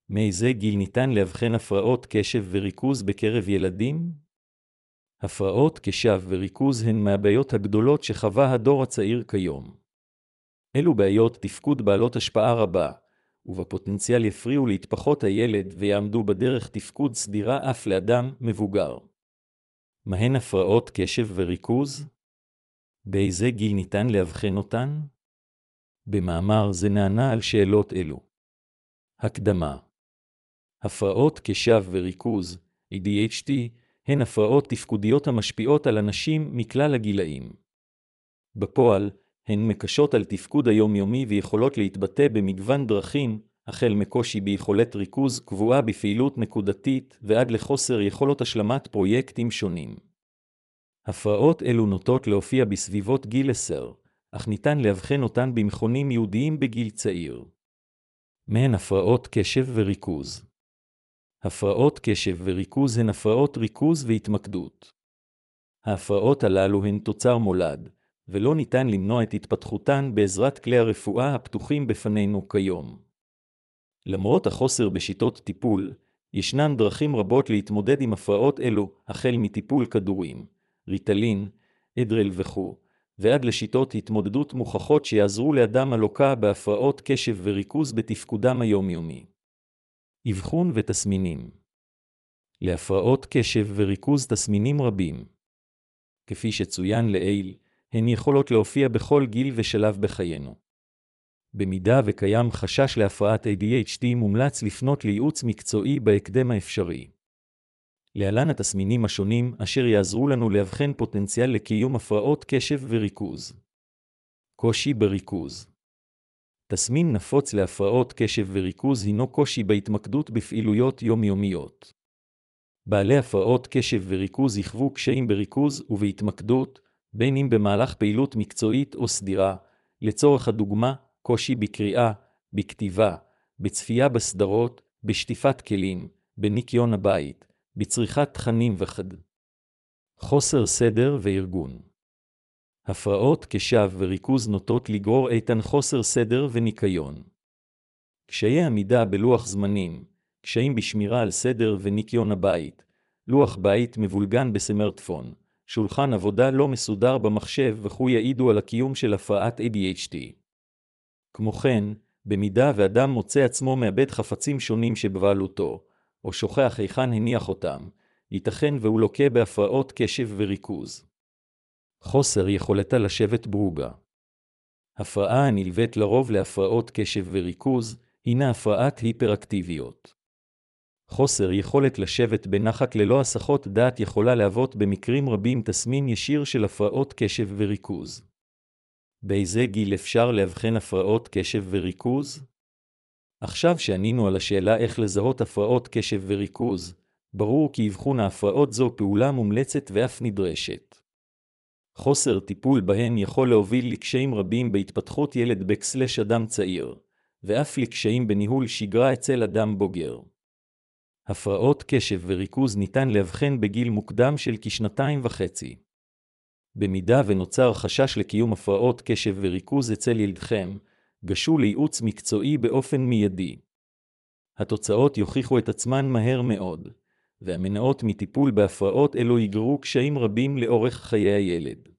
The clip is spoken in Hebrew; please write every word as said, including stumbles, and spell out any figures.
מאיזה גיל ניתן לאבחן הפרעות קשב וריכוז בקרב ילדים? הפרעות קשב וריכוז הן מהבעיות הגדולות שחווה הדור הצעיר כיום. אלו בעיות תפקוד בעלות השפעה רבה, ובפוטנציאל יפריעו להתפחות הילד ויעמדו בדרך תפקוד סדירה אף לאדם מבוגר. מהן הפרעות קשב וריכוז? באיזה גיל ניתן לאבחן אותן? במאמר זה נענה על שאלות אלו. הקדמה. הפרעות קשב וריכוז, A D H D, הן הפרעות תפקודיות המשפיעות על אנשים מכלל הגילאים. בפועל, הן מקשות על תפקוד היומיומי ויכולות להתבטא במגוון דרכים, החל מקושי ביכולת ריכוז קבועה בפעילות נקודתית ועד לחוסר יכולות השלמת פרויקטים שונים. הפרעות אלו נוטות להופיע בסביבות גיל עשר, אך ניתן לאבחן אותן במכונים ייעודיים בגיל צעיר. מהן הפרעות קשב וריכוז. הפרעות קשב וריכוז הן הפרעות ריכוז והתמקדות. ההפרעות הללו הן תוצר מולד, ולא ניתן למנוע את התפתחותן בעזרת כלי הרפואה הפתוחים בפנינו כיום. למרות החוסר בשיטות טיפול, ישנן דרכים רבות להתמודד עם הפרעות אלו, החל מטיפול כדורים, ריטלין, אדרל וכו', ועד לשיטות התמודדות מוכחות שיעזרו לאדם הלוקה בהפרעות קשב וריכוז בתפקודם היומיומי. אבחון ותסמינים. להפרעות קשב וריכוז תסמינים רבים. כפי שצוין לעיל, הן יכולות להופיע בכל גיל ושלב בחיינו. במידה וקיים חשש להפרעת A D H D מומלץ לפנות לייעוץ מקצועי בהקדם האפשרי. להלן התסמינים השונים אשר יעזרו לנו להבחן פוטנציאל לקיום הפרעות קשב וריכוז. קושי בריכוז. תסמין נפוץ להפרעות קשב וריכוז הינו קושי בהתמקדות בפעילויות יומיומיות. בעלי הפרעות קשב וריכוז יחוו קשיים בריכוז ובהתמקדות, בין אם במהלך פעילות מקצועית או סדירה, לצורך הדוגמה, קושי בקריאה, בכתיבה, בצפייה בסדרות, בשטיפת כלים, בניקיון הבית, בצריכת תכנים וכד. חוסר סדר וארגון. הפרעות קשב וריכוז נוטות לגרור איתן חוסר סדר וניקיון. קשיי עמידה בלוח זמנים, קשיים בשמירה על סדר וניקיון הבית, לוח בית מבולגן בסמארטפון, שולחן עבודה לא מסודר במחשב וכו' יעידו על הקיום של הפרעת A D H D. כמו כן, במידה ואדם מוצא עצמו מאבד חפצים שונים שבבעלותו, או שוכח היכן הניח אותם, ייתכן והוא לוקה בהפרעות קשב וריכוז. חוסר יכולתה לשבת ברוגע. הפרעה הנלווית לרוב להפרעות קשב וריכוז, הינה הפרעת היפראקטיביות. חוסר יכולת לשבת בנחת ללא הסחות דעת יכולה להוות במקרים רבים תסמין ישיר של הפרעות קשב וריכוז. באיזה גיל אפשר להבחן הפרעות קשב וריכוז? עכשיו שענינו על השאלה איך לזהות הפרעות קשב וריכוז, ברור כי אבחון ההפרעות זו פעולה מומלצת ואף נדרשת. חוסר טיפול בהן יכול להוביל לקשיים רבים בהתפתחות ילד בקסלש אדם צעיר, ואף לקשיים בניהול שגרה אצל אדם בוגר. הפרעות קשב וריכוז ניתן להבחן בגיל מוקדם של כשנתיים וחצי. במידה ונוצר חשש לקיום הפרעות קשב וריכוז אצל ילדכם, גשו לייעוץ מקצועי באופן מיידי. התוצאות יוכיחו את עצמן מהר מאוד, והמנעות מטיפול בהפרעות אלו יגררו קשיים רבים לאורך חיי הילד.